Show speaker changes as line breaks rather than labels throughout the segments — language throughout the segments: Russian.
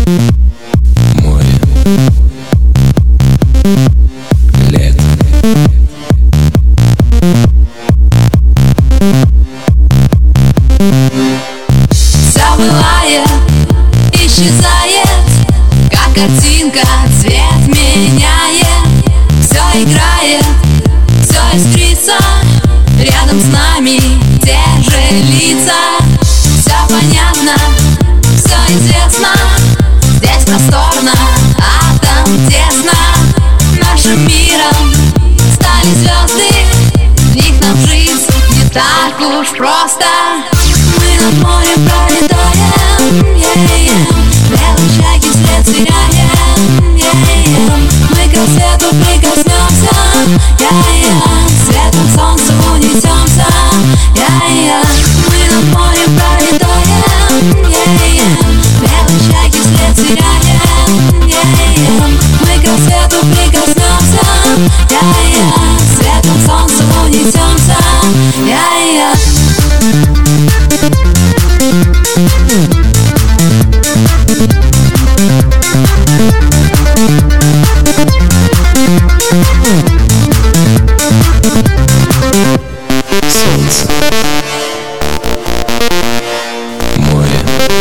Море, лето,
все бывает, исчезает, как картинка, цвет меняет. Все играет, все искрится, рядом с нами те же лица. Все понятно, все известно, здесь просторно, а там тесно. Нашим миром стали звезды, в них нам жизнь не так уж просто. Мы над морем пролетаем, белые чайки вслед теряем, мы к рассвету прикоснемся, светом солнца унесемся, мы над морем пролетаем, белые чайки вслед теряем, мы к рассвету прикоснемся, светом солнца унесемся,
солнце, море,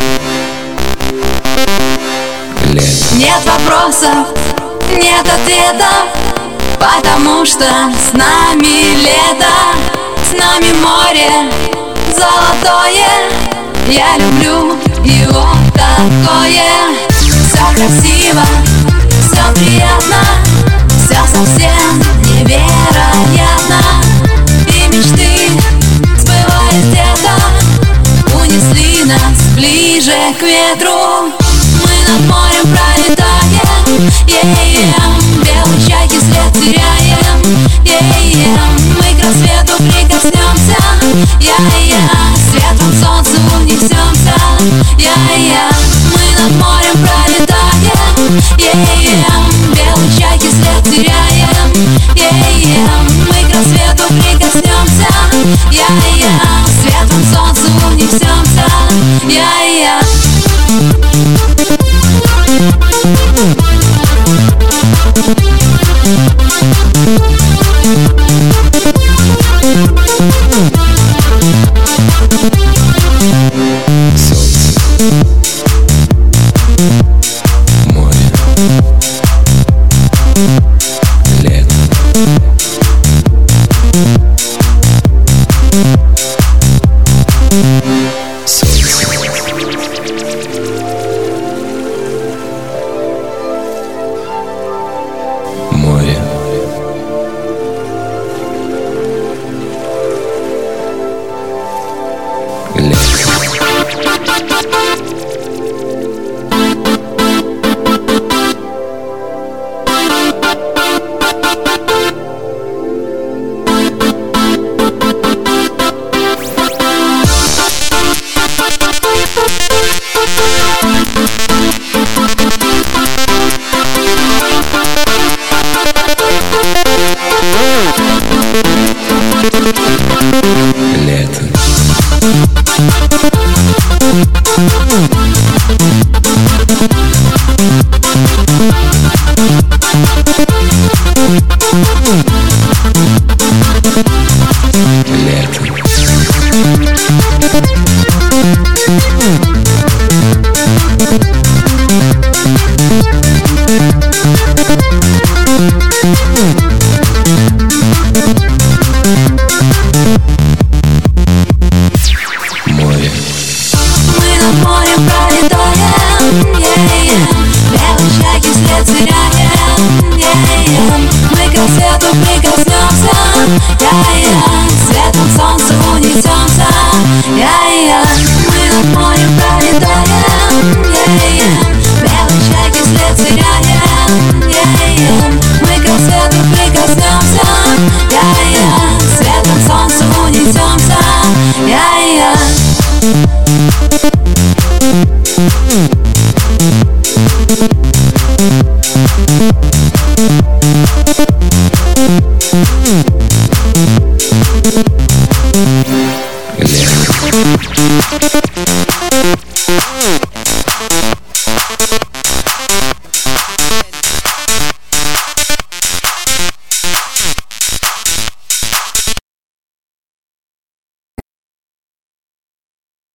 лето.
Нет вопросов, нет ответов, потому что с нами лето, с нами море золотое. Я люблю его такое. Все красиво, все приятно, все совсем невероятно. И мечты сбываясь где-то унесли нас ближе к ветру. Мы над морем пролетаем, белые чайки след теряем, мы к рассвету прикоснемся, светом солнца унесемся, мы над морем пролетаем, белые чайки след теряем, мы к рассвету прикоснемся, светом солнца унесемся,
Солнце, море, лето, солнце, море, лето. Лето. Море.
Мы над морем пролетаем, белые чайки вслед теряем, мы к рассвету прикоснемся, светом солнца унесемся, мы над морем пролетаем, белые чайки вслед теряем, мы к рассвету прикоснемся, светом солнца унесемся,
We'll be right back.